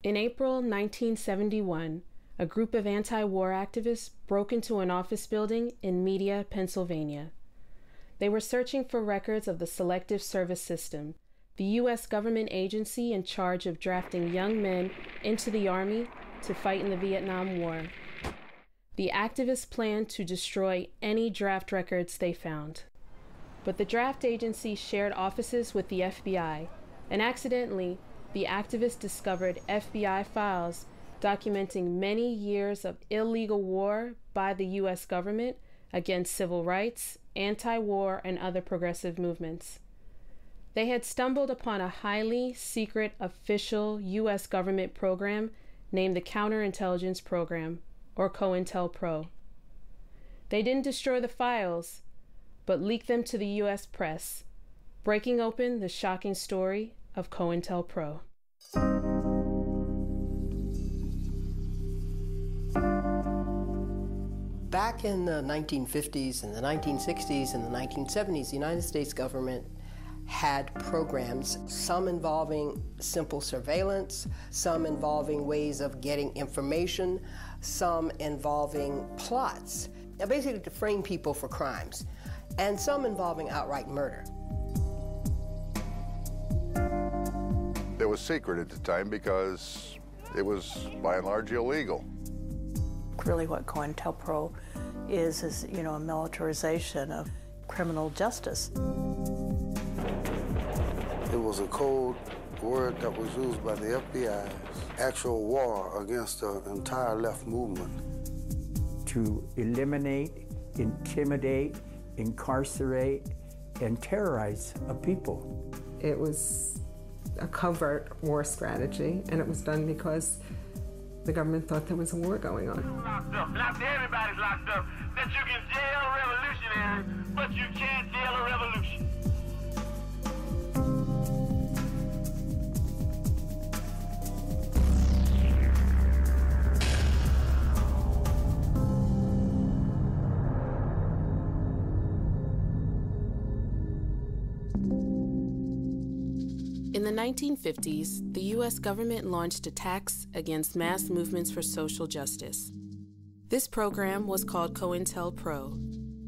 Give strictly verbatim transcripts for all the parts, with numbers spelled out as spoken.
In April nineteen seventy-one, a group of anti-war activists broke into an office building in Media, Pennsylvania. They were searching for records of the Selective Service System, the U S government agency in charge of drafting young men into the Army to fight in the Vietnam War. The activists planned to destroy any draft records they found. But the draft agency shared offices with the F B I, and accidentally, the activists discovered F B I files documenting many years of illegal war by the U S government against civil rights, anti-war, and other progressive movements. They had stumbled upon a highly secret official U S government program named the Counterintelligence Program, or COINTELPRO. They didn't destroy the files, but leaked them to the U S press, breaking open the shocking story of COINTELPRO. Back in the nineteen fifties and the nineteen sixties and the nineteen seventies, the United States government had programs, some involving simple surveillance, some involving ways of getting information, some involving plots, basically to frame people for crimes, and some involving outright murder. It was secret at the time because it was by and large illegal. Really what COINTELPRO is, is, you know, a militarization of criminal justice. It was a code word that was used by the F B I's actual war against the entire left movement. To eliminate, intimidate, incarcerate, and terrorize a people. It was a covert war strategy, and it was done because the government thought there was a war going on. Locked up. Not everybody's locked up. That you can jail revolutionaries, but you can't jail a revolution. In the nineteen fifties, the U S government launched attacks against mass movements for social justice. This program was called COINTELPRO.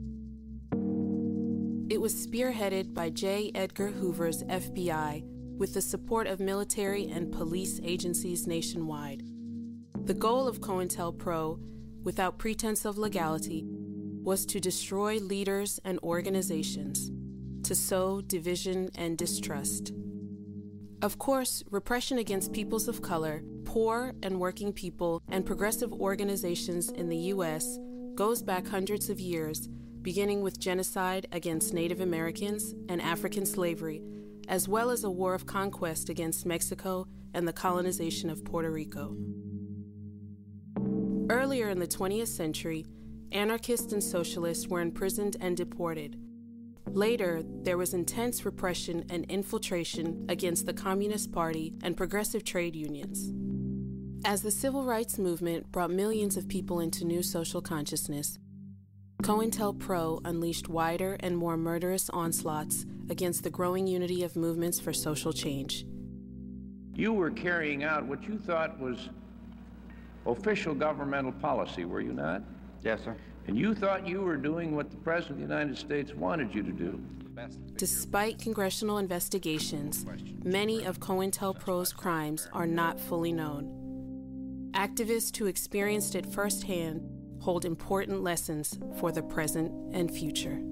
It was spearheaded by J. Edgar Hoover's F B I with the support of military and police agencies nationwide. The goal of COINTELPRO, without pretense of legality, was to destroy leaders and organizations, to sow division and distrust. Of course, repression against peoples of color, poor and working people, and progressive organizations in the U S goes back hundreds of years, beginning with genocide against Native Americans and African slavery, as well as a war of conquest against Mexico and the colonization of Puerto Rico. Earlier in the twentieth century, anarchists and socialists were imprisoned and deported. Later, there was intense repression and infiltration against the Communist Party and progressive trade unions. As the civil rights movement brought millions of people into new social consciousness, COINTELPRO unleashed wider and more murderous onslaughts against the growing unity of movements for social change. You were carrying out what you thought was official governmental policy, were you not? Yes, sir. And you thought you were doing what the President of the United States wanted you to do. Despite congressional investigations, many of COINTELPRO's crimes are not fully known. Activists who experienced it firsthand hold important lessons for the present and future.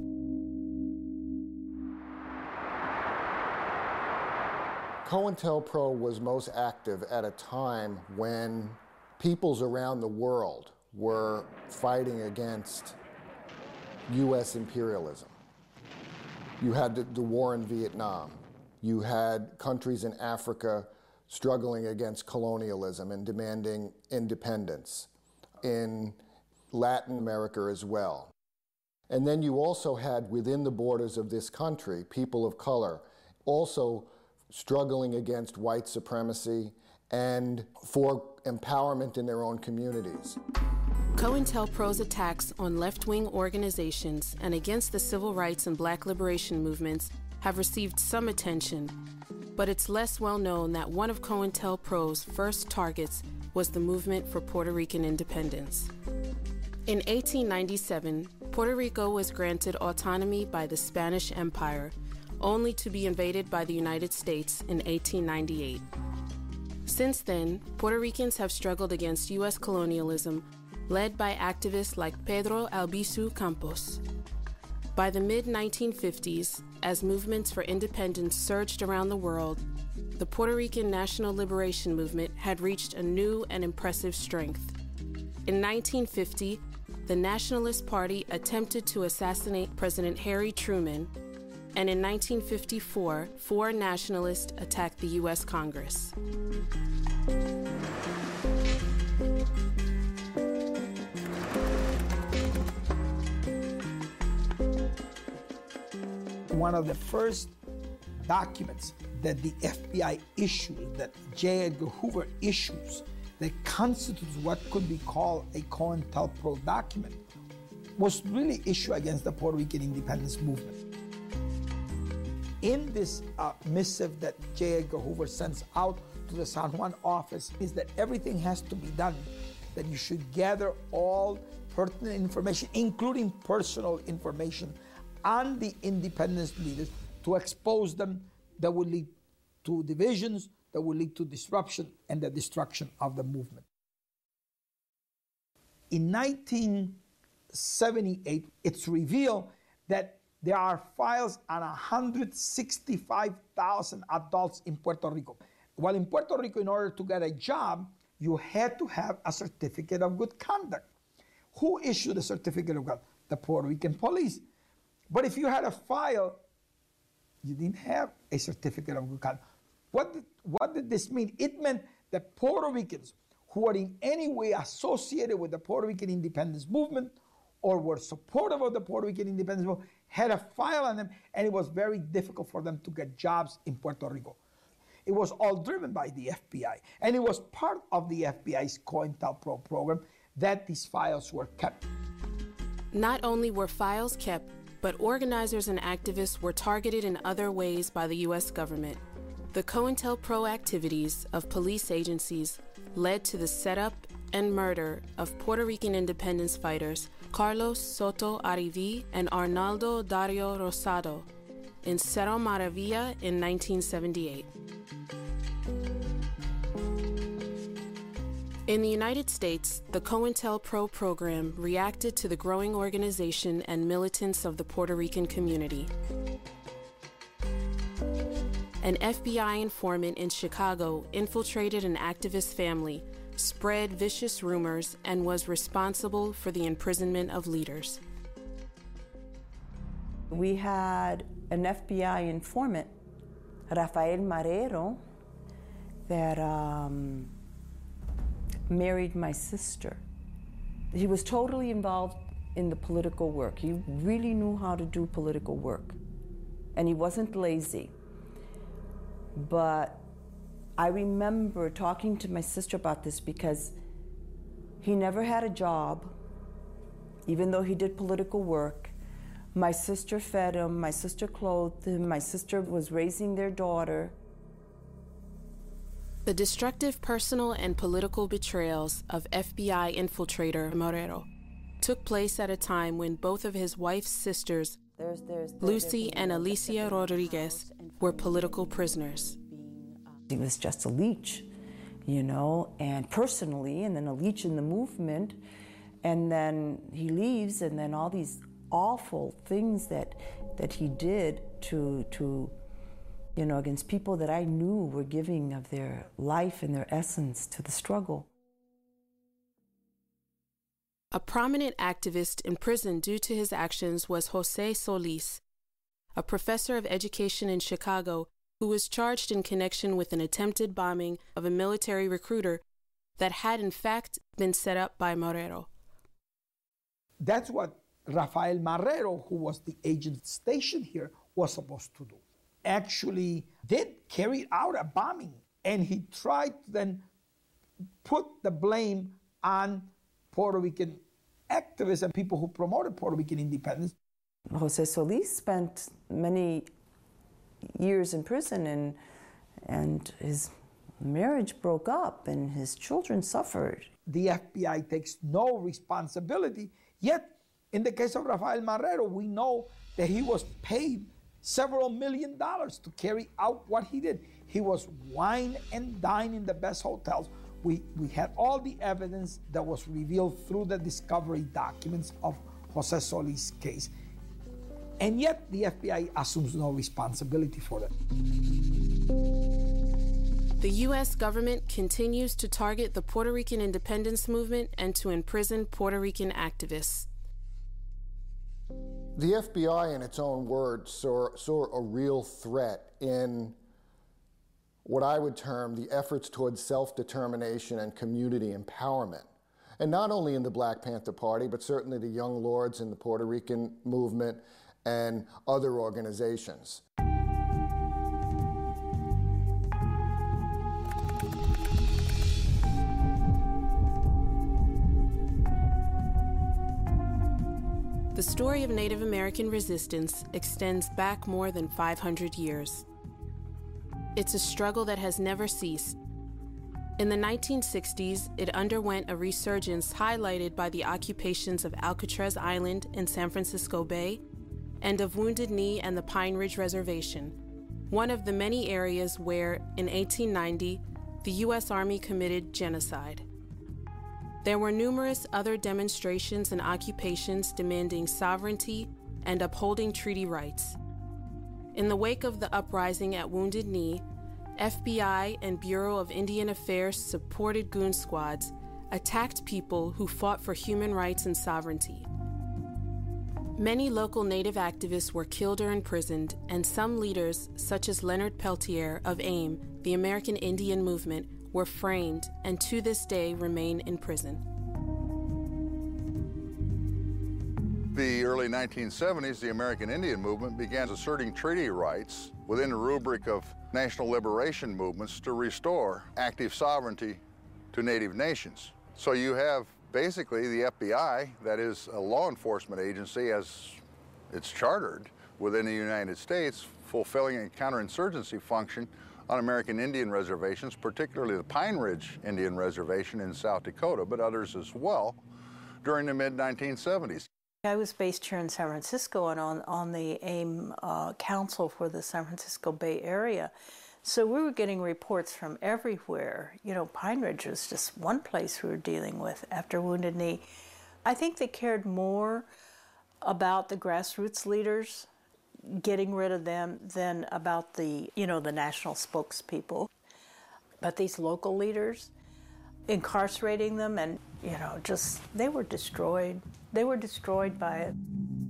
COINTELPRO was most active at a time when peoples around the world were fighting against U S imperialism. You had the, the war in Vietnam. You had countries in Africa struggling against colonialism and demanding independence. In Latin America as well. And then you also had within the borders of this country, people of color also struggling against white supremacy and for empowerment in their own communities. COINTELPRO's attacks on left-wing organizations and against the civil rights and black liberation movements have received some attention, But it's less well known that one of COINTELPRO's first targets was the movement for Puerto Rican independence. In eighteen ninety-seven, Puerto Rico was granted autonomy by the Spanish Empire, only to be invaded by the United States in eighteen ninety-eight. Since then, Puerto Ricans have struggled against U S colonialism, led by activists like Pedro Albizu Campos. By the mid nineteen fifties, as movements for independence surged around the world, the Puerto Rican National Liberation Movement had reached a new and impressive strength. In nineteen fifty, the Nationalist Party attempted to assassinate President Harry Truman, and in nineteen fifty-four, four nationalists attacked the U S Congress. One of the first documents that the F B I issues, that J. Edgar Hoover issues, that constitutes what could be called a COINTELPRO document, was really issued against the Puerto Rican independence movement. In this uh, missive that J. Edgar Hoover sends out to the San Juan office is that everything has to be done, that you should gather all pertinent information, including personal information, on the independence leaders to expose them, that would lead to divisions, that would lead to disruption and the destruction of the movement. In nineteen seventy-eight, it's revealed that there are files on one hundred sixty-five thousand adults in Puerto Rico. While in Puerto Rico, in order to get a job, you had to have a certificate of good conduct. Who issued a certificate of good conduct? The Puerto Rican police. But if you had a file, you didn't have a certificate of good conduct. What did, what did this mean? It meant that Puerto Ricans who were in any way associated with the Puerto Rican independence movement or were supportive of the Puerto Rican independence movement had a file on them, and it was very difficult for them to get jobs in Puerto Rico. It was all driven by the F B I, and it was part of the F B I's COINTELPRO program that these files were kept. Not only were files kept, but organizers and activists were targeted in other ways by the U S government. The COINTELPRO activities of police agencies led to the setup and murder of Puerto Rican independence fighters Carlos Soto Arivi and Arnaldo Dario Rosado in Cerro Maravilla in nineteen seventy-eight. In the United States, the COINTELPRO program reacted to the growing organization and militance of the Puerto Rican community. An F B I informant in Chicago infiltrated an activist family, spread vicious rumors, and was responsible for the imprisonment of leaders. We had an F B I informant, Rafael Marrero, that um, married my sister. He was totally involved in the political work. He really knew how to do political work, and he wasn't lazy. But I remember talking to my sister about this because he never had a job, even though he did political work. My sister fed him, my sister clothed him, my sister was raising their daughter. The destructive personal and political betrayals of F B I infiltrator Marrero took place at a time when both of his wife's sisters, there's, there's, there's, Lucy and Alicia Rodriguez, were political prisoners. He was just a leech, you know, and personally, and then a leech in the movement, and then he leaves, and then all these awful things that that he did to to you know, against people that I knew were giving of their life and their essence to the struggle. A prominent activist imprisoned due to his actions was Jose Solis, a professor of education in Chicago who was charged in connection with an attempted bombing of a military recruiter that had in fact been set up by Marrero. That's what Rafael Marrero, who was the agent stationed here, was supposed to do. Actually did carry out a bombing, and he tried to then put the blame on Puerto Rican activists and people who promoted Puerto Rican independence. Jose Solis spent many years in prison, and and his marriage broke up and his children suffered. The F B I takes no responsibility, yet in the case of Rafael Marrero, we know that he was paid several million dollars to carry out what he did. He was wine and dine in the best hotels. We, we had all the evidence that was revealed through the discovery documents of Jose Solis' case. And yet the F B I assumes no responsibility for that. The U S government continues to target the Puerto Rican independence movement and to imprison Puerto Rican activists. The F B I, in its own words, saw, saw a real threat in what I would term the efforts towards self-determination and community empowerment. And not only in the Black Panther Party, but certainly the Young Lords in the Puerto Rican movement and other organizations. The story of Native American resistance extends back more than five hundred years. It's a struggle that has never ceased. In the nineteen sixties, it underwent a resurgence highlighted by the occupations of Alcatraz Island and San Francisco Bay, and of Wounded Knee and the Pine Ridge Reservation, one of the many areas where, in eighteen ninety, the U S Army committed genocide. There were numerous other demonstrations and occupations demanding sovereignty and upholding treaty rights. In the wake of the uprising at Wounded Knee, F B I and Bureau of Indian Affairs supported goon squads, attacked people who fought for human rights and sovereignty. Many local Native activists were killed or imprisoned, and some leaders, such as Leonard Peltier of AIM, the American Indian Movement, were framed and to this day remain in prison. The early nineteen seventies, the American Indian Movement began asserting treaty rights within the rubric of national liberation movements to restore active sovereignty to Native nations. So you have basically the F B I, that is a law enforcement agency as it's chartered within the United States, fulfilling a counterinsurgency function on American Indian reservations, particularly the Pine Ridge Indian Reservation in South Dakota, but others as well, during the mid nineteen seventies. I was based here in San Francisco and on, on the AIM uh, Council for the San Francisco Bay Area. So we were getting reports from everywhere. You know, Pine Ridge was just one place we were dealing with after Wounded Knee. I think they cared more about the grassroots leaders, getting rid of them, than about the, you know, the national spokespeople. But these local leaders, incarcerating them and, you know, just, they were destroyed. They were destroyed by it.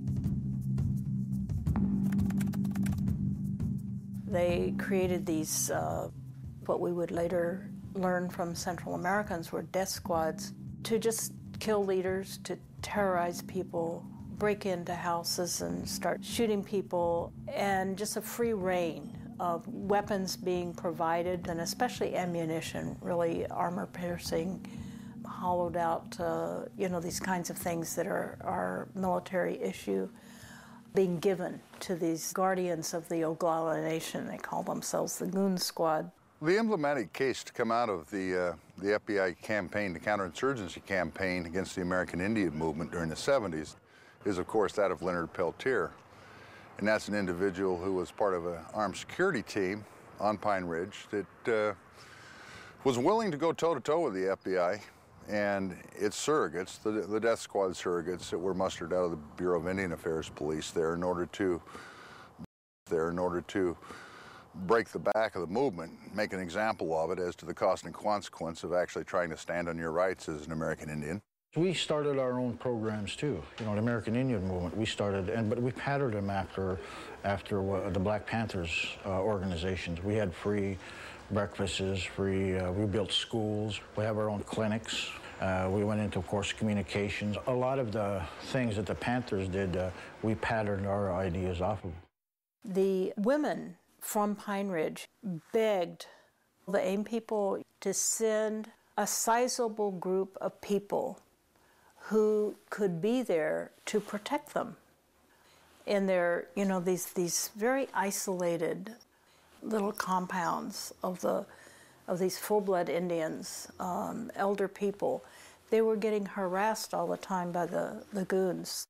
They created these, uh, what we would later learn from Central Americans were death squads, to just kill leaders, to terrorize people, break into houses and start shooting people, and just a free reign of weapons being provided, and especially ammunition, really armor-piercing, hollowed out, uh, you know, these kinds of things that are, are military issue, being given to these guardians of the Oglala Nation. They call themselves the Goon Squad. The emblematic case to come out of the, uh, the F B I campaign, the counterinsurgency campaign against the American Indian Movement during the seventies, is of course that of Leonard Peltier. And that's an individual who was part of an armed security team on Pine Ridge that uh, was willing to go toe-to-toe with the F B I and its surrogates, the, the death squad surrogates that were mustered out of the Bureau of Indian Affairs police there in order to, there in order to break the back of the movement, make an example of it as to the cost and consequence of actually trying to stand on your rights as an American Indian. We started our own programs too. You know, the American Indian Movement, we started, and but we patterned them after, after uh, the Black Panthers uh, organizations. We had free breakfasts, free, uh, we built schools, we have our own clinics. Uh, we went into, of course, communications. A lot of the things that the Panthers did, uh, we patterned our ideas off of. The women from Pine Ridge begged the AIM people to send a sizable group of people who could be there to protect them in their, you know, these, these very isolated little compounds of the of these full-blood Indians, um, elder people. They were getting harassed all the time by the, the goons.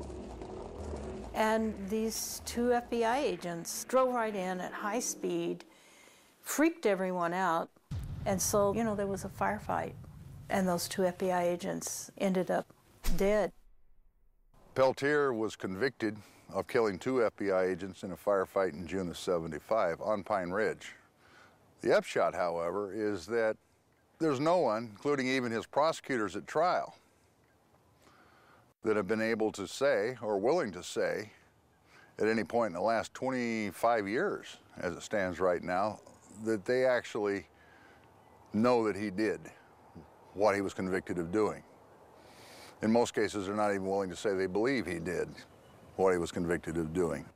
And these two F B I agents drove right in at high speed, freaked everyone out, and so, you know, there was a firefight, and those two F B I agents ended up dead. Peltier was convicted of killing two F B I agents in a firefight in June of seventy-five on Pine Ridge. The upshot, however, is that there's no one, including even his prosecutors at trial, that have been able to say, or willing to say, at any point in the last twenty-five years, as it stands right now, that they actually know that he did what he was convicted of doing. In most cases, they're not even willing to say they believe he did what he was convicted of doing.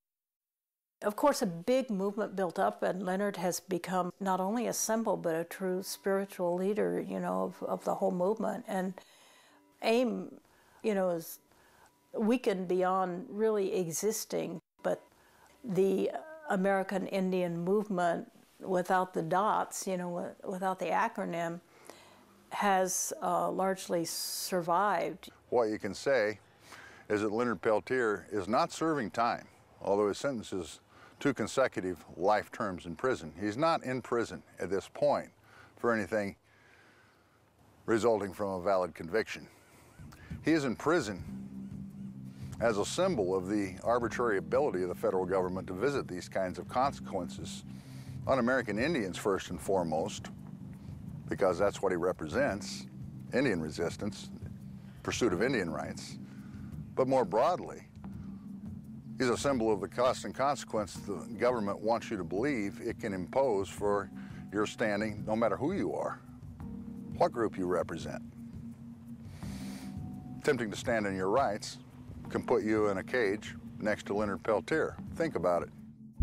Of course, a big movement built up, and Leonard has become not only a symbol, but a true spiritual leader, you know, of, of the whole movement. And AIM, you know, is weakened beyond really existing, but the American Indian movement, without the dots, you know, without the acronym, has uh, largely survived. What you can say is that Leonard Peltier is not serving time, although his sentence is two consecutive life terms in prison. He's not in prison at this point for anything resulting from a valid conviction. He is in prison as a symbol of the arbitrary ability of the federal government to visit these kinds of consequences on American Indians first and foremost, because that's what he represents, Indian resistance, pursuit of Indian rights. But more broadly, he's a symbol of the cost and consequence the government wants you to believe it can impose for your standing, no matter who you are, what group you represent. Attempting to stand in your rights can put you in a cage next to Leonard Peltier. Think about it.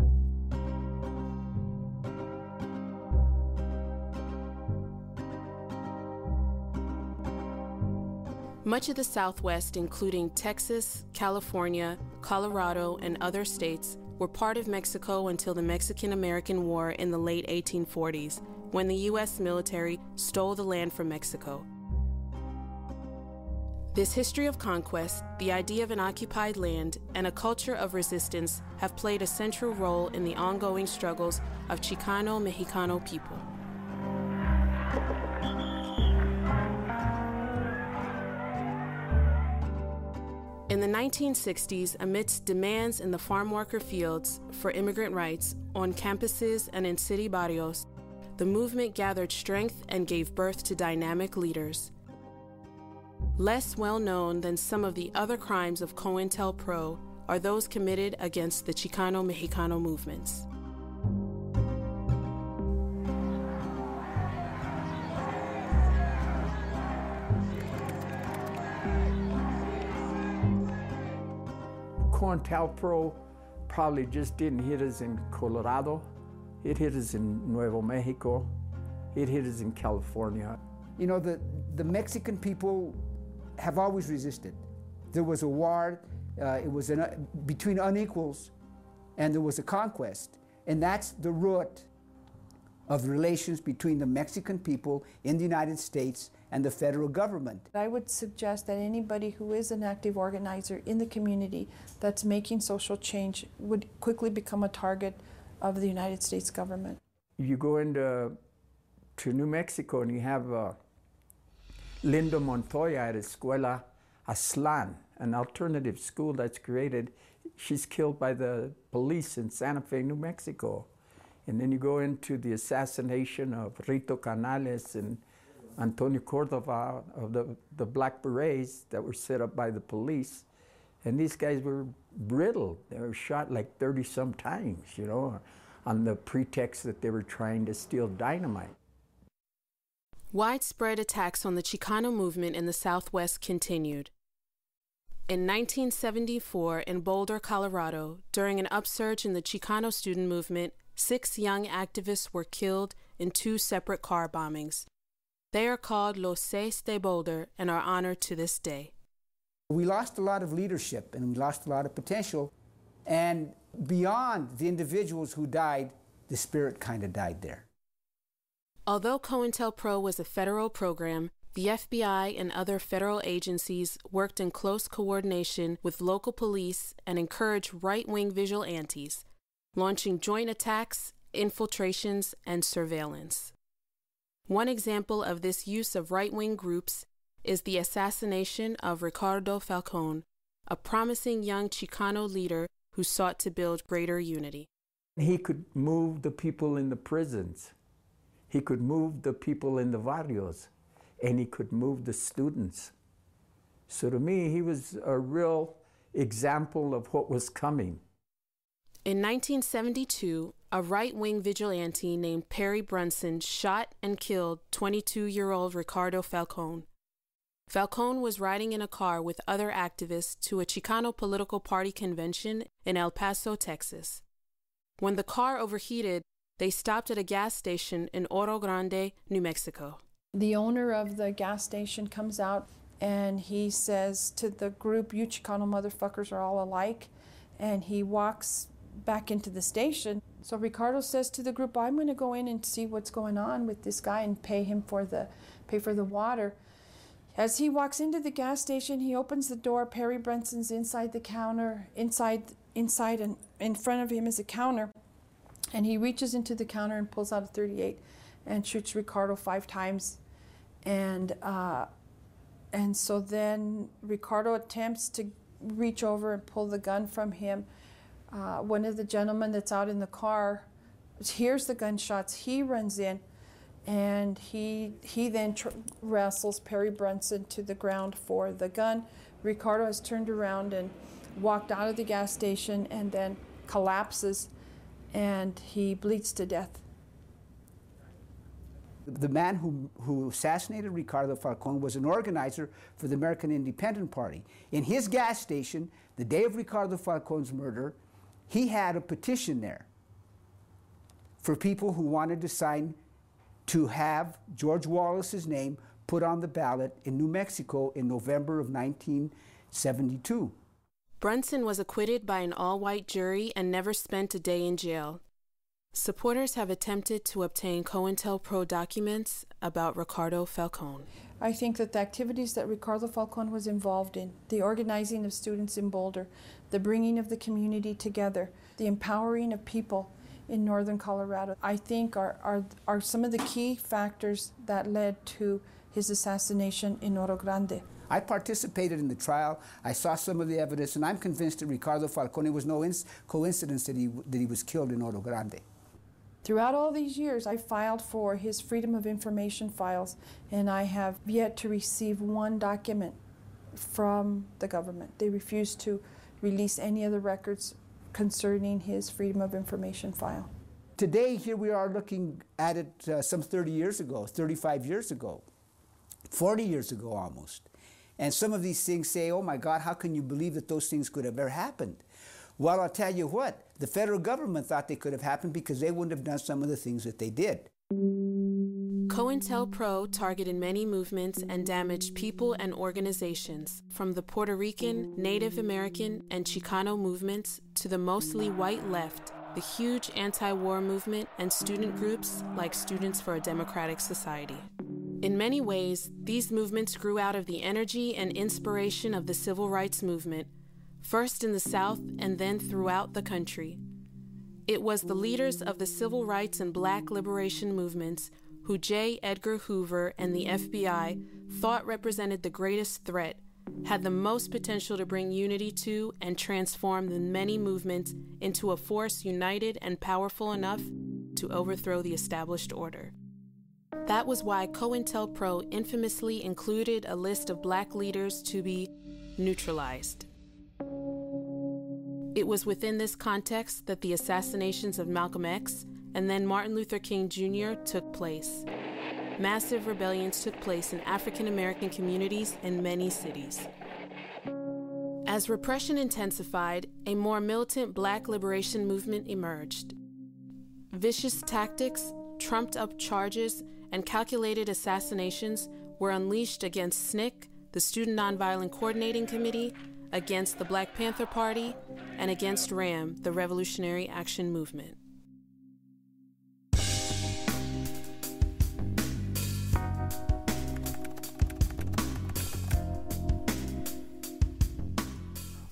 Much of the Southwest, including Texas, California, Colorado, and other states, were part of Mexico until the Mexican-American War in the late eighteen forties, when the U S military stole the land from Mexico. This history of conquest, the idea of an occupied land, and a culture of resistance have played a central role in the ongoing struggles of Chicano-Mexicano people. In the nineteen sixties, amidst demands in the farm worker fields for immigrant rights, on campuses and in city barrios, the movement gathered strength and gave birth to dynamic leaders. Less well known than some of the other crimes of COINTELPRO are those committed against the Chicano-Mexicano movements. COINTELPRO probably just didn't hit us in Colorado. It hit us in Nuevo Mexico. It hit us in California. You know, the, the Mexican people have always resisted. There was a war, uh, it was an, between unequals, and there was a conquest. And that's the root of relations between the Mexican people in the United States and the federal government. I would suggest that anybody who is an active organizer in the community that's making social change would quickly become a target of the United States government. You go into to New Mexico and you have uh, Linda Montoya at Escuela Aztlán, an alternative school that's created. She's killed by the police in Santa Fe, New Mexico. And then you go into the assassination of Rito Canales and Antonio Cordova of the, the Black Berets that were set up by the police. And these guys were brittle. They were shot like thirty some times, you know, on the pretext that they were trying to steal dynamite. Widespread attacks on the Chicano movement in the Southwest continued. In nineteen seventy-four, in Boulder, Colorado, during an upsurge in the Chicano student movement, six young activists were killed in two separate car bombings. They are called Los Seis de Boulder and are honored to this day. We lost a lot of leadership and we lost a lot of potential. And beyond the individuals who died the spirit kind of died there. Although COINTELPRO was a federal program, the F B I and other federal agencies worked in close coordination with local police and encouraged right-wing vigilantes, launching joint attacks, infiltrations, and surveillance. One example of this use of right-wing groups is the assassination of Ricardo Falcón, a promising young Chicano leader who sought to build greater unity. He could move the people in the prisons. He could move the people in the barrios, and he could move the students. So to me, he was a real example of what was coming. In nineteen seventy-two, a right-wing vigilante named Perry Brunson shot and killed twenty-two-year-old Ricardo Falcón. Falcón was riding in a car with other activists to a Chicano political party convention in El Paso, Texas. When the car overheated, they stopped at a gas station in Oro Grande, New Mexico. The owner of the gas station comes out and he says to the group, "You Chicano motherfuckers are all alike." And he walks back into the station. So Ricardo says to the group, "I'm going to go in and see what's going on with this guy and pay him for the pay for the water." As he walks into the gas station, he opens the door. Perry Brunson's inside the counter. Inside, inside, and in front of him is a counter. And he reaches into the counter and pulls out a thirty-eight and shoots Ricardo five times. And uh, and so then Ricardo attempts to reach over and pull the gun from him. Uh, one of the gentlemen that's out in the car hears the gunshots. He runs in, and he he then tr wrestles Perry Brunson to the ground for the gun. Ricardo has turned around and walked out of the gas station and then collapses, and he bleeds to death. The man who, who assassinated Ricardo Falcón was an organizer for the American Independent Party. In his gas station, the day of Ricardo Falcón's murder, he had a petition there for people who wanted to sign to have George Wallace's name put on the ballot in New Mexico in November of nineteen seventy-two. Brunson was acquitted by an all-white jury and never spent a day in jail. Supporters have attempted to obtain COINTELPRO documents about Ricardo Falcón. I think that the activities that Ricardo Falcón was involved in, the organizing of students in Boulder, the bringing of the community together, the empowering of people in northern Colorado, I think are, are, are some of the key factors that led to his assassination in Oro Grande. I participated in the trial. I saw some of the evidence, and I'm convinced that Ricardo Falcón, it was no coincidence that he, that he was killed in Oro Grande. Throughout all these years, I filed for his Freedom of Information files, and I have yet to receive one document from the government. They refuse to release any of the records concerning his Freedom of Information file. Today, here we are looking at it uh, some thirty years ago, thirty-five years ago, forty years ago almost. And some of these things say, oh my God, how can you believe that those things could have ever happened? Well, I'll tell you what, the federal government thought they could have happened because they wouldn't have done some of the things that they did. COINTELPRO targeted many movements and damaged people and organizations, from the Puerto Rican, Native American, and Chicano movements to the mostly white left, the huge anti-war movement, and student groups like Students for a Democratic Society. In many ways, these movements grew out of the energy and inspiration of the civil rights movement, first in the South and then throughout the country. It was the leaders of the civil rights and black liberation movements who J. Edgar Hoover and the F B I thought represented the greatest threat, had the most potential to bring unity to and transform the many movements into a force united and powerful enough to overthrow the established order. That was why COINTELPRO infamously included a list of black leaders to be neutralized. It was within this context that the assassinations of Malcolm X and then Martin Luther King Junior took place. Massive rebellions took place in African American communities in many cities. As repression intensified, a more militant black liberation movement emerged. Vicious tactics, trumped-up charges, and calculated assassinations were unleashed against S N C C, the Student Nonviolent Coordinating Committee, against the Black Panther Party, and against RAM, the Revolutionary Action Movement.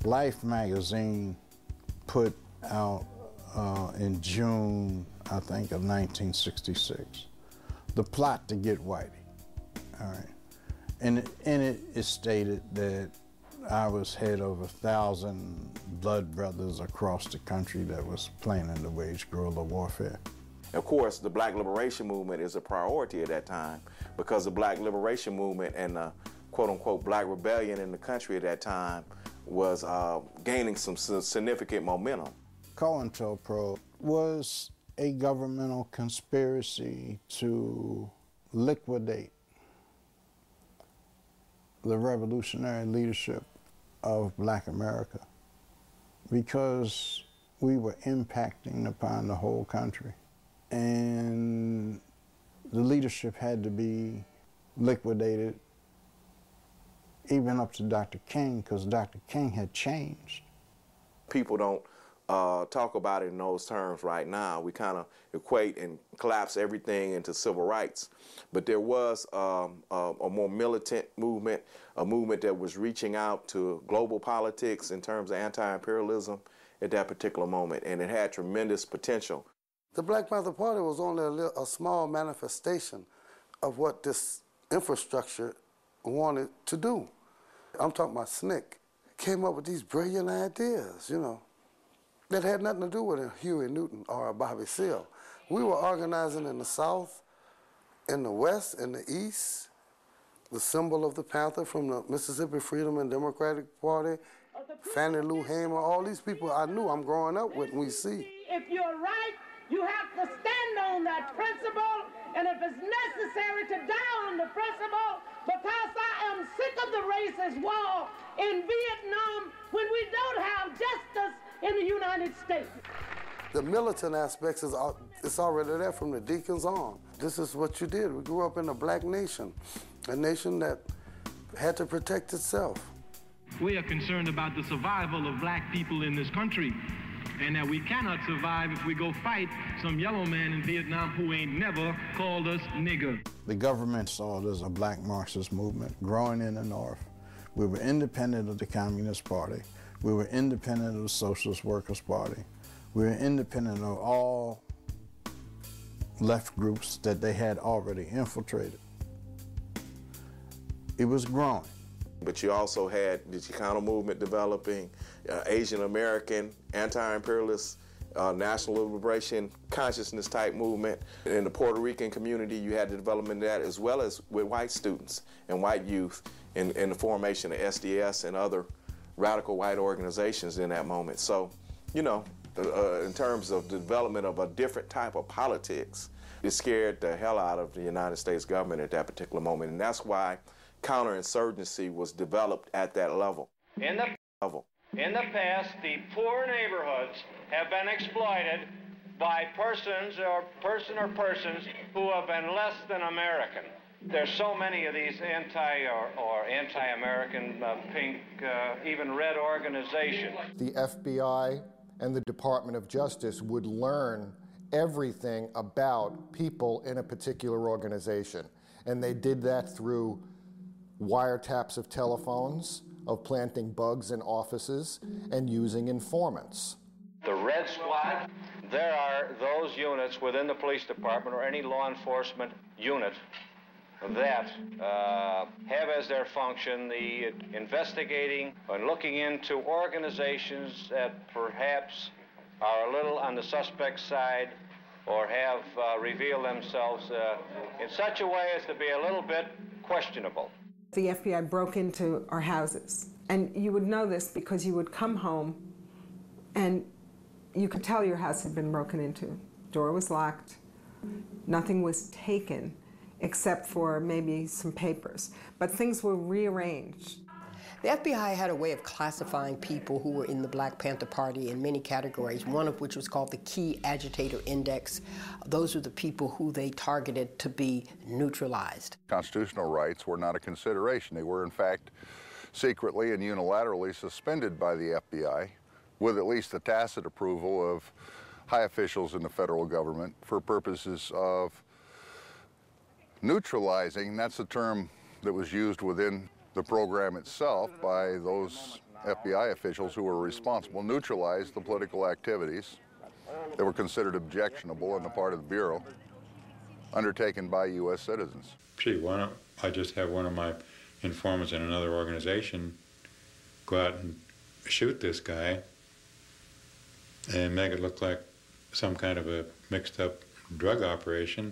Life magazine put out uh, in June, I think, of nineteen sixty-six, the plot to get Whitey. All right. And in it, it stated that I was head of a thousand blood brothers across the country that was planning to wage guerrilla warfare. Of course, the Black Liberation Movement is a priority at that time because the Black Liberation Movement and the quote-unquote Black Rebellion in the country at that time was uh, gaining some significant momentum. COINTELPRO was a governmental conspiracy to liquidate the revolutionary leadership of Black America because we were impacting upon the whole country. And the leadership had to be liquidated even up to Doctor King, because Doctor King had changed. People don't uh, talk about it in those terms right now. We kind of equate and collapse everything into civil rights. But there was um, a, a more militant movement, a movement that was reaching out to global politics in terms of anti-imperialism at that particular moment, and it had tremendous potential. The Black Panther Party was only a, little, a small manifestation of what this infrastructure wanted to do. I'm talking about S N C C came up with these brilliant ideas, you know, that had nothing to do with a Huey Newton or a Bobby Seale. We were organizing in the South, in the West, in the East, the symbol of the Panther from the Mississippi Freedom and Democratic Party, Fannie Lou Hamer, all these people I knew I'm growing up with and we see. If you're right, you have to stand on that principle, and if it's necessary to die on the principle, because I am sick of the racist war in Vietnam when we don't have justice in the United States. The militant aspects is it's already there from the Deacons on. This is what you did. We grew up in a black nation, a nation that had to protect itself. We are concerned about the survival of black people in this country, and that we cannot survive if we go fight some yellow man in Vietnam who ain't never called us nigger. The government saw it as a black Marxist movement growing in the North. We were independent of the Communist Party. We were independent of the Socialist Workers' Party. We were independent of all left groups that they had already infiltrated. It was growing. But you also had the Chicano movement developing, uh, Asian American, anti-imperialist, uh, national liberation consciousness type movement. In the Puerto Rican community, you had the development of that, as well as with white students and white youth in, in the formation of S D S and other radical white organizations in that moment. So, you know, uh, in terms of the development of a different type of politics, it scared the hell out of the United States government at that particular moment. And that's why counterinsurgency was developed at that level. In the, level. in the past, the poor neighborhoods have been exploited by persons or person or persons who have been less than American. There's so many of these anti or, or anti-American, uh, pink, uh, even red organizations. The F B I and the Department of Justice would learn everything about people in a particular organization. And they did that through wiretaps of telephones, of planting bugs in offices, and using informants. The Red Squad, there are those units within the police department or any law enforcement unit that uh, have as their function the investigating and looking into organizations that perhaps are a little on the suspect side or have uh, revealed themselves uh, in such a way as to be a little bit questionable. The F B I broke into our houses, and you would know this because you would come home and you could tell your house had been broken into. Door was locked, nothing was taken except for maybe some papers, but things were rearranged. The F B I had a way of classifying people who were in the Black Panther Party in many categories, one of which was called the Key Agitator Index. Those were the people who they targeted to be neutralized. Constitutional rights were not a consideration. They were, in fact, secretly and unilaterally suspended by the F B I, with at least the tacit approval of high officials in the federal government for purposes of neutralizing. That's the term that was used within the program itself by those F B I officials who were responsible neutralized the political activities that were considered objectionable on the part of the Bureau undertaken by U S citizens. Gee, why don't I just have one of my informants in another organization go out and shoot this guy and make it look like some kind of a mixed up drug operation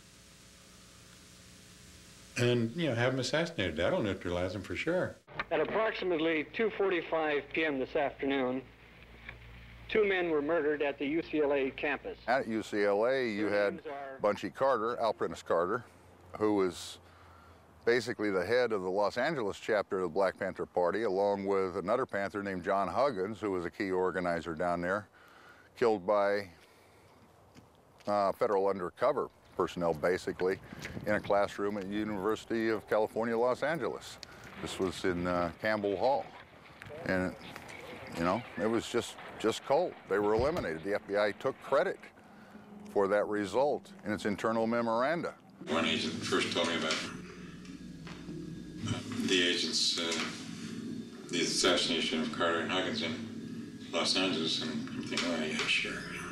and, you know, have him assassinated. That'll neutralize him for sure. At approximately two forty-five p m this afternoon, two men were murdered at the U C L A campus. At U C L A, you had Bunchy Carter, Al Prentice Carter, who was basically the head of the Los Angeles chapter of the Black Panther Party, along with another Panther named John Huggins, who was a key organizer down there, killed by uh, federal undercover personnel, basically, in a classroom at the University of California, Los Angeles. This was in uh, Campbell Hall. And, you know, it was just, just cold. They were eliminated. The F B I took credit for that result in its internal memoranda. One agent first told me about uh, the agents, uh, the assassination of Carter and Huggins in Los Angeles, and I'm thinking, oh, yeah, sure.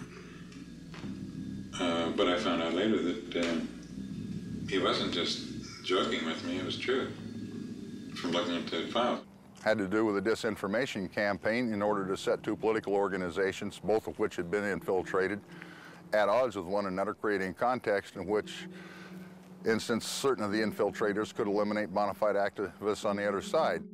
Uh, but I found out later that uh, he wasn't just joking with me, it was true, from looking into the files. Had to do with a disinformation campaign in order to set two political organizations, both of which had been infiltrated, at odds with one another, creating a context in which instance certain of the infiltrators could eliminate bona fide activists on the other side.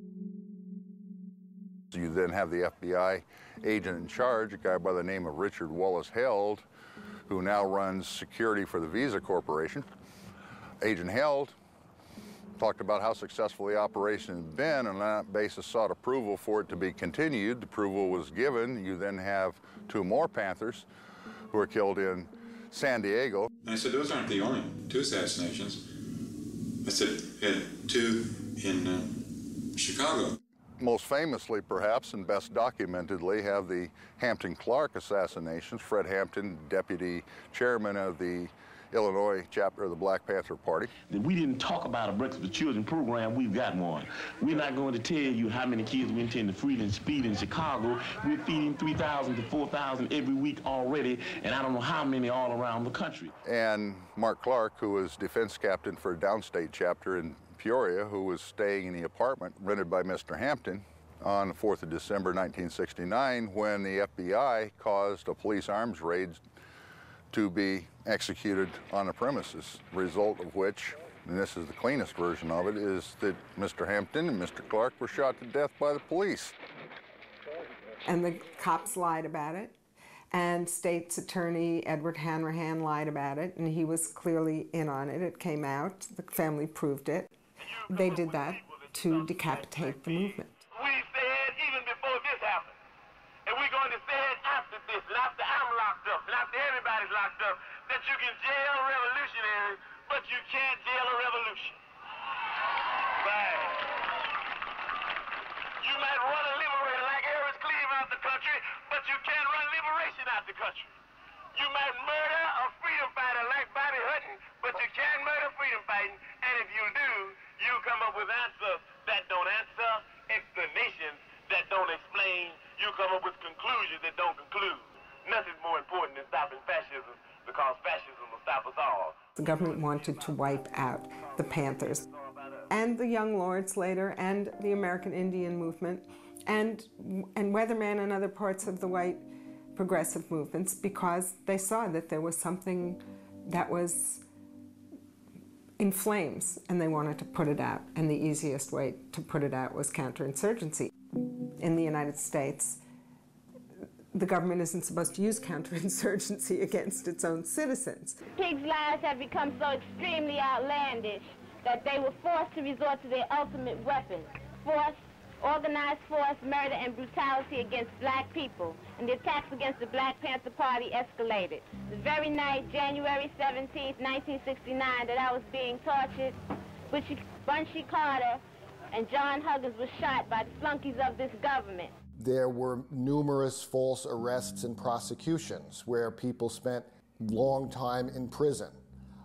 You then have the F B I agent in charge, a guy by the name of Richard Wallace Held, who now runs security for the Visa Corporation. Agent Held talked about how successful the operation had been, and on that basis sought approval for it to be continued. The approval was given. You then have two more Panthers who were killed in San Diego. And I said, those aren't the only two assassinations. I said, we had two in uh, Chicago. Most famously, perhaps, and best documentedly, have the Hampton Clark assassinations. Fred Hampton, deputy chairman of the Illinois chapter of the Black Panther Party. We didn't talk about a Breakfast for Children program. We've got one. We're not going to tell you how many kids we intend to feed and speed in Chicago. We're feeding three thousand to four thousand every week already, and I don't know how many all around the country. And Mark Clark, who was defense captain for a downstate chapter in Peoria, who was staying in the apartment rented by Mister Hampton on the fourth of December nineteen sixty-nine, when the F B I caused a police arms raid to be executed on the premises, result of which, and this is the cleanest version of it, is that Mister Hampton and Mister Clark were shot to death by the police. And the cops lied about it, and State's Attorney Edward Hanrahan lied about it, and he was clearly in on it. It came out, the family proved it. They did that to decapitate the movement. We said even before this happened, and we're going to say it after this, and after I'm locked up, and after everybody's locked up, that you can jail revolutionaries, but you can't jail a revolution. Right. You might run a liberator like Harris Cleave out the country, but you can't run liberation out the country. You might murder a freedom fighter like Bobby Hutton, but you can't murder freedom fighting, and if you do, you come up with answers that don't answer, explanations that don't explain, you come up with conclusions that don't conclude. Nothing's more important than stopping fascism, because fascism will stop us all. The government wanted to wipe out the Panthers and the Young Lords later, and the American Indian movement, and, and Weatherman and other parts of the white progressive movements, because they saw that there was something that was in flames, and they wanted to put it out. And the easiest way to put it out was counterinsurgency. In the United States, the government isn't supposed to use counterinsurgency against its own citizens. Pigs' lives have become so extremely outlandish that they were forced to resort to their ultimate weapon, force, organized force, murder, and brutality against black people, and the attacks against the Black Panther Party escalated. The very night, January seventeenth, nineteen sixty-nine, that I was being tortured, Bunchy Carter and John Huggins were shot by the flunkies of this government. There were numerous false arrests and prosecutions where people spent long time in prison.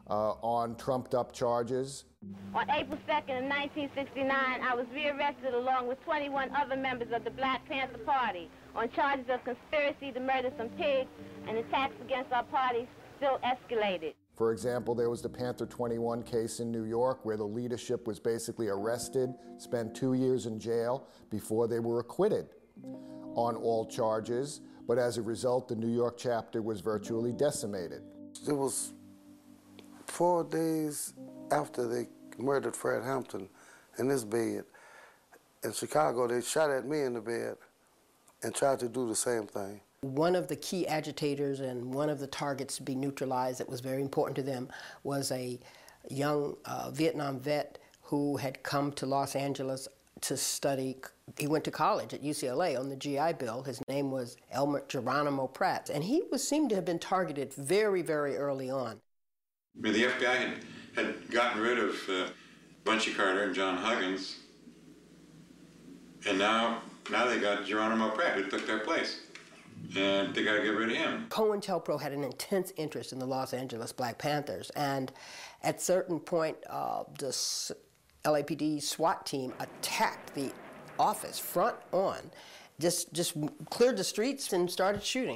uh, on trumped-up charges. On April second of nineteen sixty-nine, I was rearrested along with twenty-one other members of the Black Panther Party on charges of conspiracy to murder some pigs, and attacks against our party still escalated. For example, there was the Panther twenty-one case in New York where the leadership was basically arrested, spent two years in jail before they were acquitted on all charges, but as a result, the New York chapter was virtually decimated. It was four days after they murdered Fred Hampton in his bed. In Chicago, they shot at me in the bed and tried to do the same thing. One of the key agitators and one of the targets to be neutralized that was very important to them was a young uh, Vietnam vet who had come to Los Angeles to study. He went to college at U C L A on the G I Bill. His name was Elmer Geronimo Pratt, and he was seemed to have been targeted very, very early on. I mean, the F B I had, had gotten rid of uh, Bunchy Carter and John Huggins, and now, now they got Geronimo Pratt, who took their place. And they got to get rid of him. COINTELPRO had an intense interest in the Los Angeles Black Panthers, and at a certain point, uh, the L A P D SWAT team attacked the office front on, just, just cleared the streets and started shooting.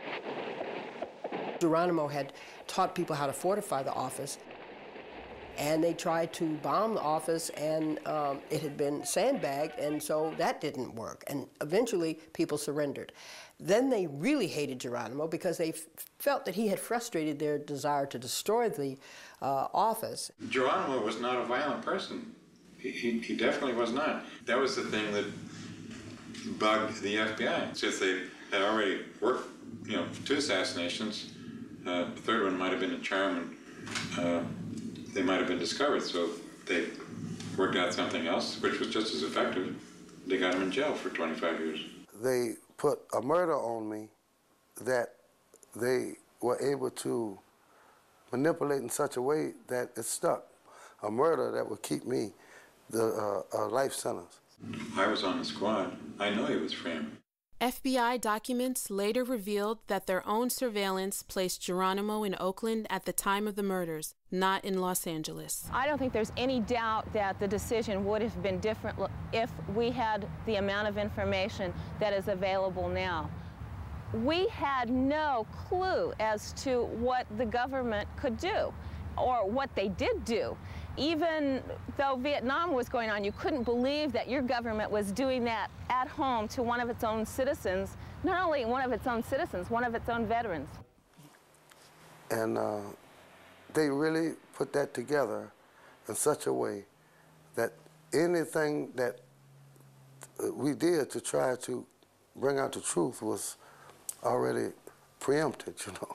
Geronimo had taught people how to fortify the office, and they tried to bomb the office, and um, it had been sandbagged, and so that didn't work. And eventually, people surrendered. Then they really hated Geronimo because they f felt that he had frustrated their desire to destroy the uh, office. Geronimo was not a violent person. He, he, he definitely was not. That was the thing that bugged the F B I. Since they had already worked, you know, two assassinations, uh, the third one might have been a charm, and uh, they might have been discovered, so they worked out something else, which was just as effective. They got him in jail for twenty-five years. They put a murder on me that they were able to manipulate in such a way that it stuck. A murder that would keep me the uh, a life sentence. I was on the squad. I know he was framed. F B I documents later revealed that their own surveillance placed Geronimo in Oakland at the time of the murders, not in Los Angeles. I don't think there's any doubt that the decision would have been different if we had the amount of information that is available now. We had no clue as to what the government could do or what they did do. Even though Vietnam was going on, you couldn't believe that your government was doing that at home to one of its own citizens, not only one of its own citizens, one of its own veterans. And uh, they really put that together in such a way that anything that we did to try to bring out the truth was already preempted, you know.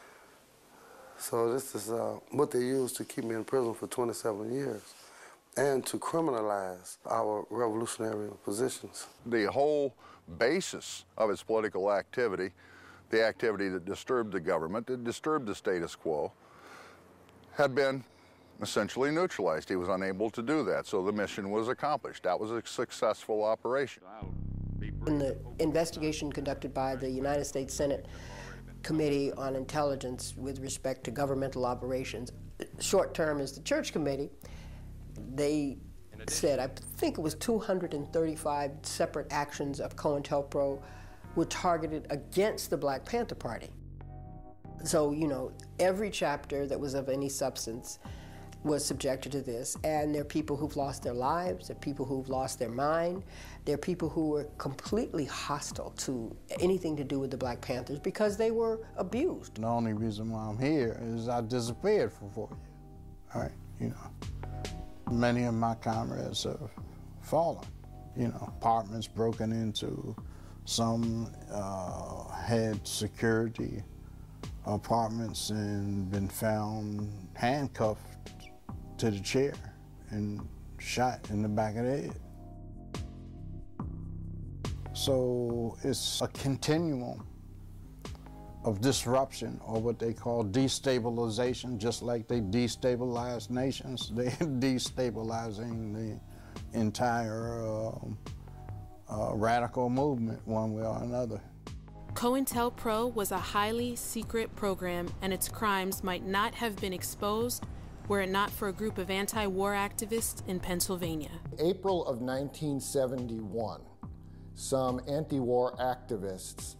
So this is uh, what they used to keep me in prison for twenty-seven years and to criminalize our revolutionary positions. The whole basis of his political activity, the activity that disturbed the government, that disturbed the status quo, had been essentially neutralized. He was unable to do that, so the mission was accomplished. That was a successful operation. In the investigation conducted by the United States Senate Committee on Intelligence with respect to governmental operations, short term is the Church Committee, they said, I think it was two hundred thirty-five separate actions of COINTELPRO were targeted against the Black Panther Party. So, you know, every chapter that was of any substance was subjected to this, and there are people who've lost their lives, there are people who've lost their mind, there are people who were completely hostile to anything to do with the Black Panthers because they were abused. The only reason why I'm here is I disappeared for four years, all right, you know. Many of my comrades have fallen, you know, apartments broken into, some uh, had security apartments and been found handcuffed to the chair and shot in the back of the head. So it's a continuum of disruption, or what they call destabilization. Just like they destabilize nations, they're destabilizing the entire uh, uh, radical movement one way or another. COINTELPRO was a highly secret program, and its crimes might not have been exposed were it not for a group of anti-war activists in Pennsylvania. April of nineteen seventy-one, some anti-war activists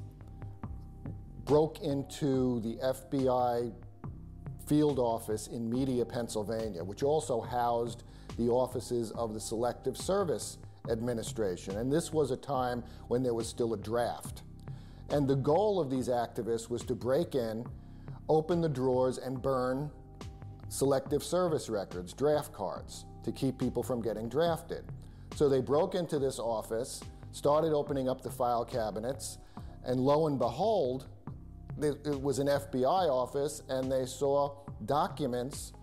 broke into the F B I field office in Media, Pennsylvania, which also housed the offices of the Selective Service Administration. And this was a time when there was still a draft. And the goal of these activists was to break in, open the drawers, and burn Selective Service records, draft cards, to keep people from getting drafted. So they broke into this office, started opening up the file cabinets, and lo and behold, it was an F B I office, and they saw documents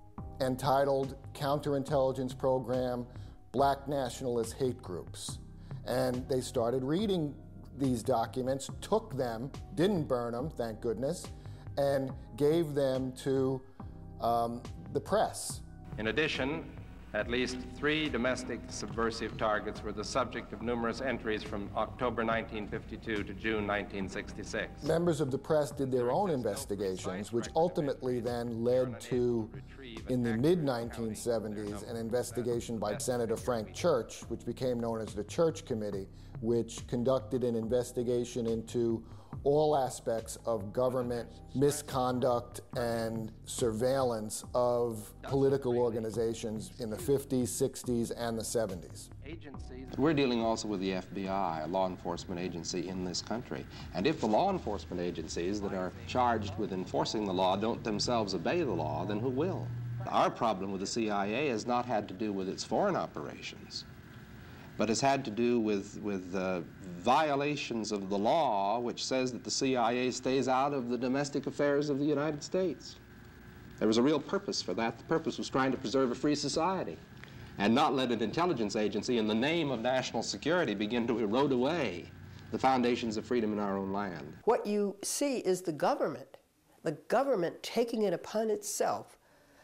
entitled Counterintelligence Program, Black Nationalist Hate Groups. And they started reading these documents, took them, didn't burn them, thank goodness, and gave them to um, the press. In addition, at least three domestic subversive targets were the subject of numerous entries from October nineteen fifty-two to June nineteen sixty-six. Members of the press did their own investigations, which ultimately then led to, in the mid nineteen seventies, an investigation by Senator Frank Church, which became known as the Church Committee, which conducted an investigation into all aspects of government misconduct and surveillance of political organizations in the fifties, sixties, and the seventies. We're dealing also with the F B I, a law enforcement agency in this country. And if the law enforcement agencies that are charged with enforcing the law don't themselves obey the law, then who will? Our problem with the C I A has not had to do with its foreign operations, but has had to do with, with uh, violations of the law, which says that the C I A stays out of the domestic affairs of the United States. There was a real purpose for that. The purpose was trying to preserve a free society and not let an intelligence agency in the name of national security begin to erode away the foundations of freedom in our own land. What you see is the government, the government taking it upon itself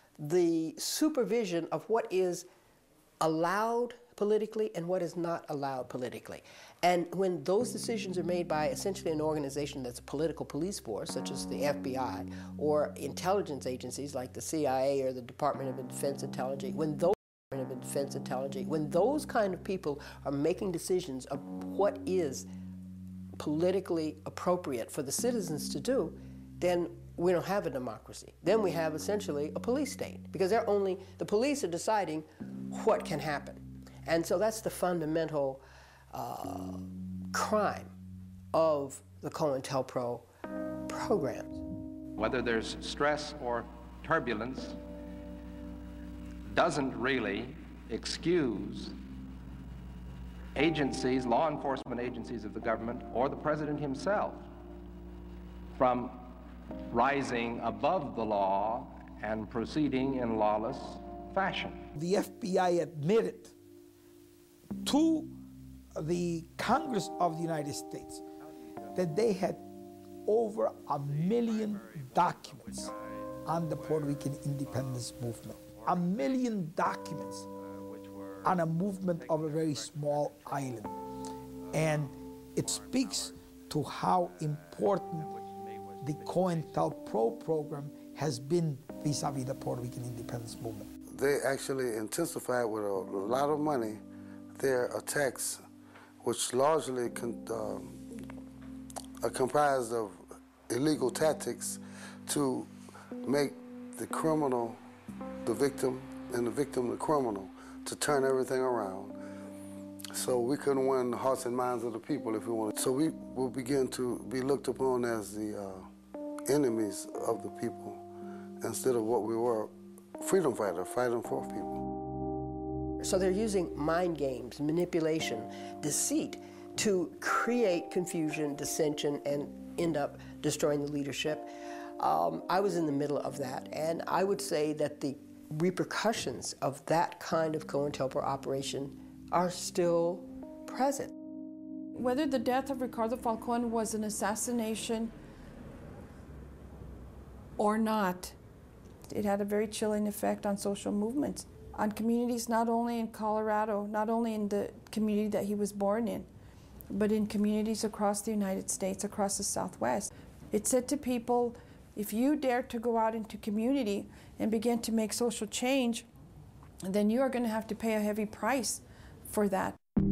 the supervision of what is allowed politically and what is not allowed politically. And when those decisions are made by essentially an organization that's a political police force, such as the F B I, or intelligence agencies like the C I A or the Department of Defense Intelligence, when those Department of Defense Intelligence, when those kind of people are making decisions of what is politically appropriate for the citizens to do, then we don't have a democracy. Then we have essentially a police state, because they're only, the police are deciding what can happen. And so that's the fundamental uh, crime of the COINTELPRO programs. Whether there's stress or turbulence doesn't really excuse agencies, law enforcement agencies of the government, or the president himself from rising above the law and proceeding in lawless fashion. The F B I admitted to the Congress of the United States that they had over a million documents on the Puerto Rican independence movement. A million documents on a movement of a very small island. And it speaks to how important the COINTELPRO program has been vis-a-vis the Puerto Rican independence movement. They actually intensified with a lot of money their attacks, which largely con um, are comprised of illegal tactics to make the criminal the victim and the victim the criminal, to turn everything around. So we couldn't win the hearts and minds of the people if we wanted. So we will begin to be looked upon as the uh, enemies of the people instead of what we were, freedom fighters, fighting for people. So they're using mind games, manipulation, deceit to create confusion, dissension, and end up destroying the leadership. Um, I was in the middle of that, and I would say that the repercussions of that kind of COINTELPRO operation are still present. Whether the death of Ricardo Falcón was an assassination or not, it had a very chilling effect on social movements, on communities not only in Colorado, not only in the community that he was born in, but in communities across the United States, across the Southwest. It said to people, if you dare to go out into community and begin to make social change, then you are going to have to pay a heavy price for that.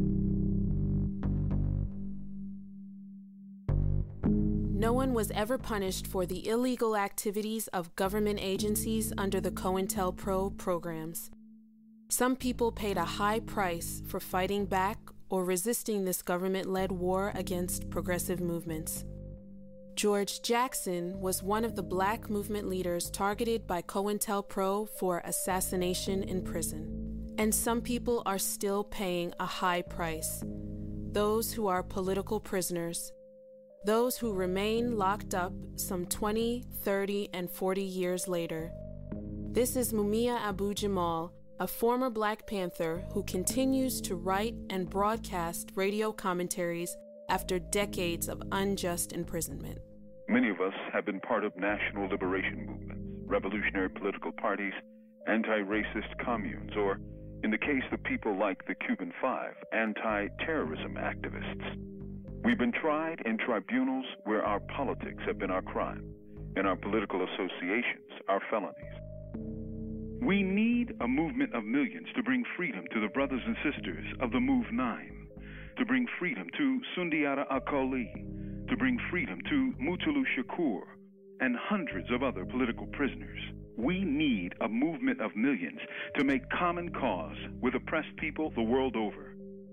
No one was ever punished for the illegal activities of government agencies under the COINTELPRO programs. Some people paid a high price for fighting back or resisting this government-led war against progressive movements. George Jackson was one of the black movement leaders targeted by COINTELPRO for assassination in prison. And some people are still paying a high price. Those who are political prisoners, those who remain locked up some twenty, thirty, and forty years later. This is Mumia Abu-Jamal, a former Black Panther who continues to write and broadcast radio commentaries after decades of unjust imprisonment. Many of us have been part of national liberation movements, revolutionary political parties, anti-racist communes, or, in the case of people like the Cuban Five, anti-terrorism activists. We've been tried in tribunals where our politics have been our crime, and our political associations our felonies. We need a movement of millions to bring freedom to the brothers and sisters of the Move Nine, to bring freedom to Sundiata Acoli, to bring freedom to Mutulu Shakur and hundreds of other political prisoners. We need a movement of millions to make common cause with oppressed people the world over.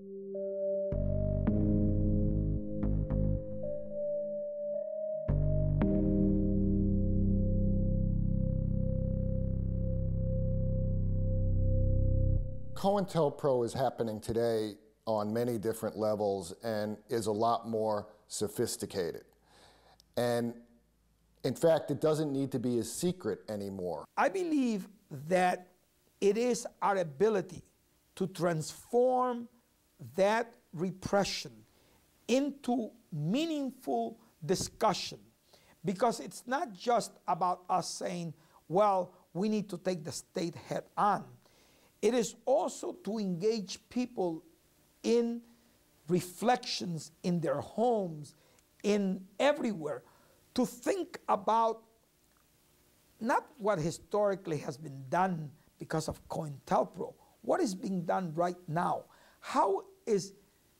COINTELPRO is happening today on many different levels and is a lot more sophisticated. And in fact, it doesn't need to be a secret anymore. I believe that it is our ability to transform that repression into meaningful discussion, because it's not just about us saying, well, we need to take the state head on. It is also to engage people in reflections in their homes, in everywhere, to think about not what historically has been done because of COINTELPRO, what is being done right now? How is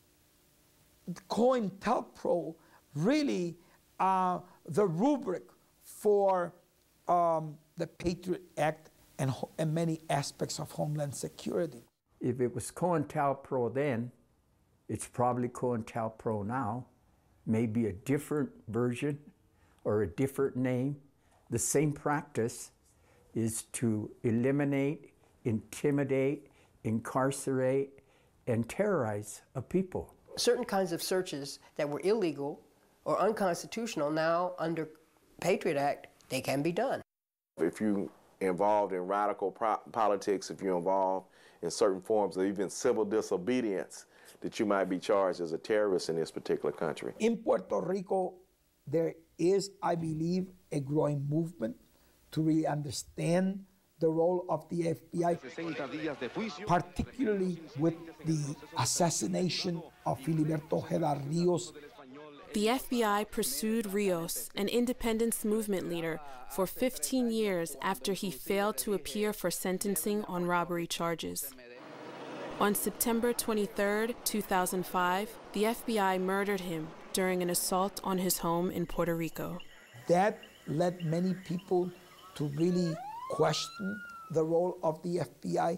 COINTELPRO really uh, the rubric for um, the Patriot Act and, and many aspects of Homeland Security? If it was COINTELPRO then, it's probably COINTELPRO now, maybe a different version or a different name. The same practice is to eliminate, intimidate, incarcerate, and terrorize a people. Certain kinds of searches that were illegal or unconstitutional now under Patriot Act, they can be done. If you involved in radical pro politics, if you're involved in certain forms of even civil disobedience, that you might be charged as a terrorist in this particular country. In Puerto Rico, there is, I believe, a growing movement to really understand the role of the F B I, particularly with the assassination of Filiberto Ojeda Rios. The F B I pursued Rios, an independence movement leader, for fifteen years after he failed to appear for sentencing on robbery charges. On September twenty-third, two thousand five, the F B I murdered him during an assault on his home in Puerto Rico. That led many people to really question the role of the F B I.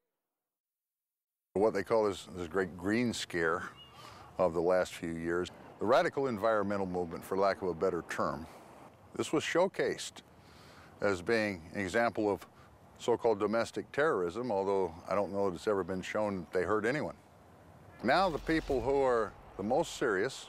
What they call this, this great green scare of the last few years, the radical environmental movement, for lack of a better term, this was showcased as being an example of so-called domestic terrorism, although I don't know that it's ever been shown that they hurt anyone. Now the people who are the most serious,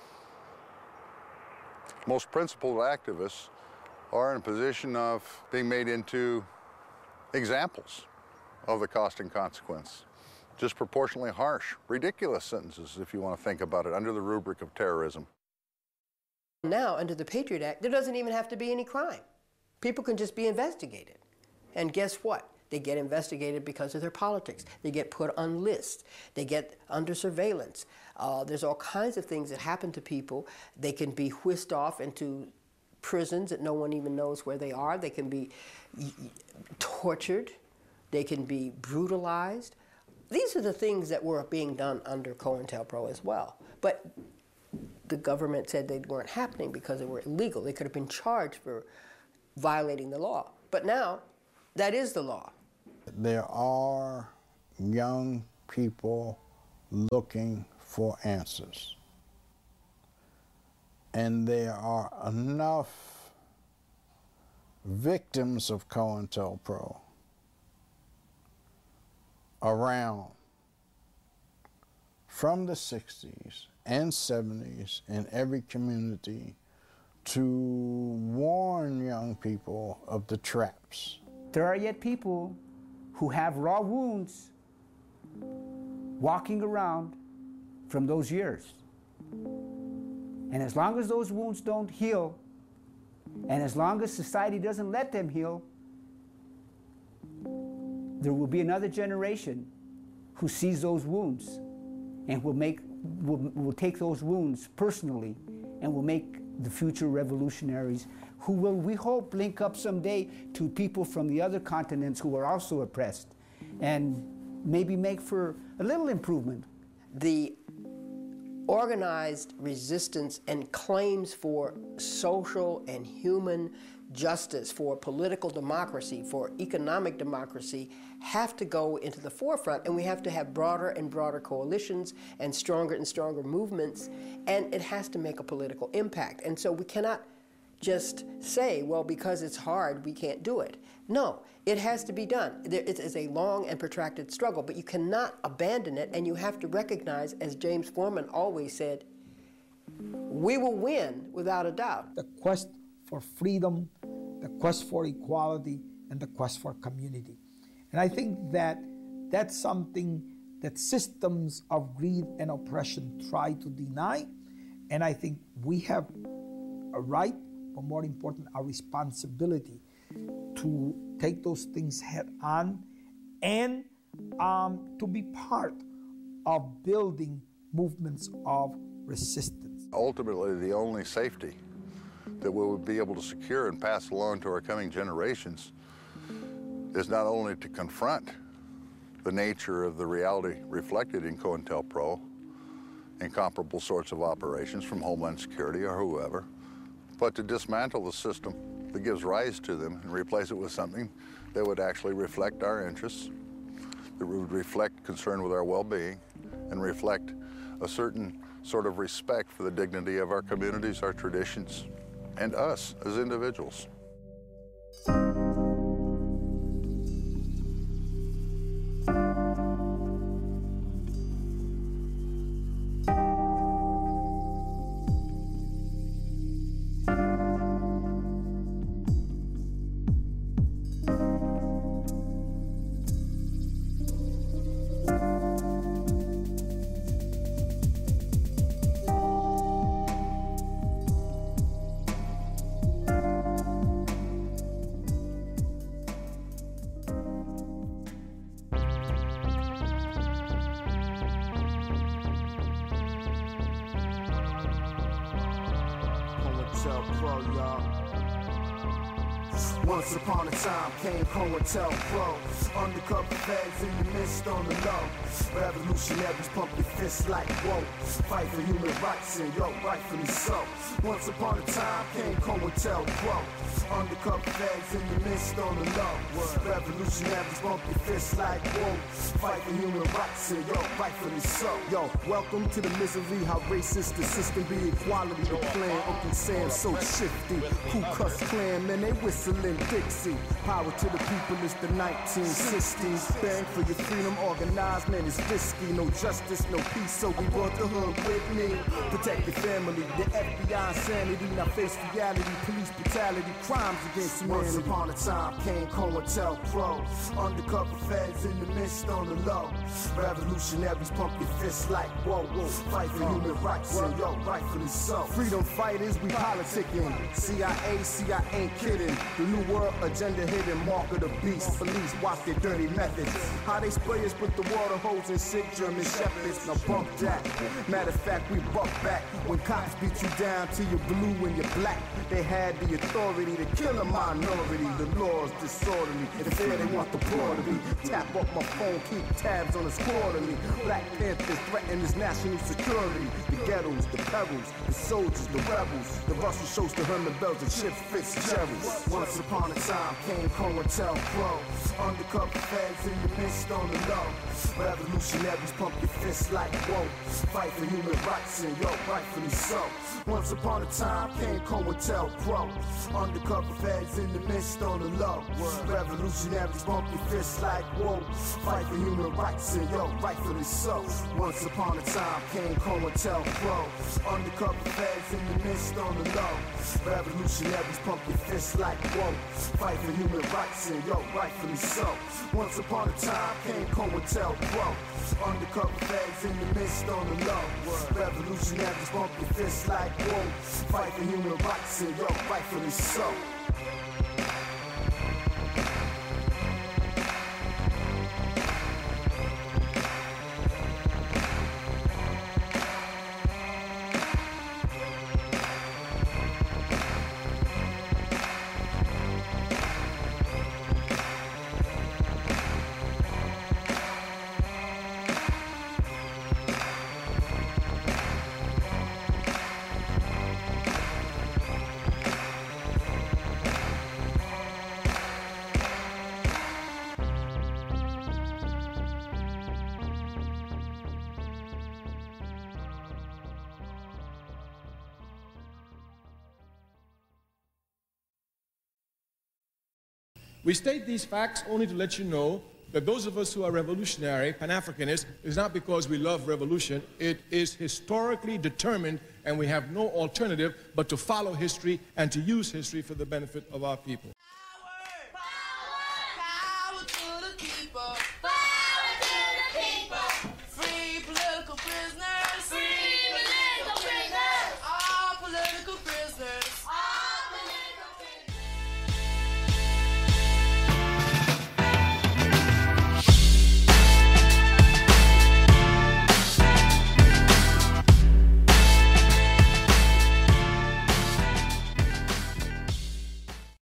most principled activists are in a position of being made into examples of the cost and consequence. Disproportionately harsh, ridiculous sentences, if you want to think about it, under the rubric of terrorism. Now, under the Patriot Act, there doesn't even have to be any crime. People can just be investigated. And guess what? They get investigated because of their politics. They get put on lists. They get under surveillance. Uh, there's all kinds of things that happen to people. They can be whisked off into prisons that no one even knows where they are. They can be tortured. They can be brutalized. These are the things that were being done under COINTELPRO as well. But the government said they weren't happening because they were illegal. They could have been charged for violating the law. But now, that is the law. There are young people looking for answers. And there are enough victims of COINTELPRO around from the sixties and seventies in every community to warn young people of the traps. There are yet people who have raw wounds walking around from those years. And as long as those wounds don't heal, and as long as society doesn't let them heal, there will be another generation who sees those wounds and will make will, will take those wounds personally and will make the future revolutionaries who will, we hope, link up someday to people from the other continents who are also oppressed and maybe make for a little improvement. The organized resistance and claims for social and human justice, for political democracy, for economic democracy, have to go into the forefront, and we have to have broader and broader coalitions and stronger and stronger movements, and it has to make a political impact. And so we cannot just say, well, because it's hard, we can't do it. No, it has to be done. It is a long and protracted struggle, but you cannot abandon it, and you have to recognize, as James Forman always said, we will win without a doubt. The quest for freedom, the quest for equality, and the quest for community. And I think that that's something that systems of greed and oppression try to deny. And I think we have a right, but more important, a responsibility to take those things head on and um, to be part of building movements of resistance. Ultimately, the only safety that we would be able to secure and pass along to our coming generations is not only to confront the nature of the reality reflected in COINTELPRO and comparable sorts of operations from Homeland Security or whoever, but to dismantle the system that gives rise to them and replace it with something that would actually reflect our interests, that would reflect concern with our well-being, and reflect a certain sort of respect for the dignity of our communities, our traditions, and us as individuals. Once upon a time came COINTELPRO, undercover feds in the midst on the low. Revolutionaries pump your fists like whoa, fight for human rights and yo, rightfully so. Once upon a time came COINTELPRO, undercover feds in the midst on the low. Revolutionaries pump your fists like whoa, fight for human rights and yo, rightfully so. Yo, welcome to the misery, how racist the system be, equality the plan. Uncle Sam so shifty, Ku Klux Klan, man they whistling Dixie. Power to the people, it's the nineteen sixties. Bang for your freedom, organized, man, it's risky. No justice, no peace, so we brought the hood with me. Protect your family, the F B I insanity. Now face reality, police brutality, crimes against humanity. Once upon a time came COINTELPRO, undercover feds in the midst on the low. Revolutionaries pump your fists like whoa, whoa. Fight for human rights, and yo, rightfully so. Freedom fighters, we politicking. C I A, see I ain't kidding. The new New world agenda hidden mark of the beast. Police watch their dirty methods. How they spray us with the water hose and sick German shepherds. Now bump that. Matter of fact, we buck back. When cops beat you down till you're blue and you're black, they had the authority to kill a minority. The law's disorderly. If fair, they want the poor to be. Tap up my phone, keep tabs on the quarterly. Black Panthers threaten this national security. The ghettos, the perils, the soldiers, the rebels. The Russell shows the Herman Bells and Chip Fitzgerald. Once upon a time came COINTELPRO. Undercover feds in the midst on the low. Revolutionaries pump your fists like whoa. Fight for human rights and yo, rightfully so. Once upon a time came COINTELPRO. Undercover feds in the midst on the low. Revolutionaries pump your fists like whoa. Fight for human rights and yo, rightfully so. Once upon a time came COINTELPRO. Undercover feds in the midst on the low. Revolutionaries pump your fists like whoa. Fight for human rights and yo, rightfully so. Once upon a time came COINTELPRO. Undercover feds in the midst on the low. Revolutionaries pump your fists like whoa. Fight for human rights and yo, rightfully so. We state these facts only to let you know that those of us who are revolutionary, Pan-Africanists, is not because we love revolution. It is historically determined, and we have no alternative but to follow history and to use history for the benefit of our people. Power, power to the people.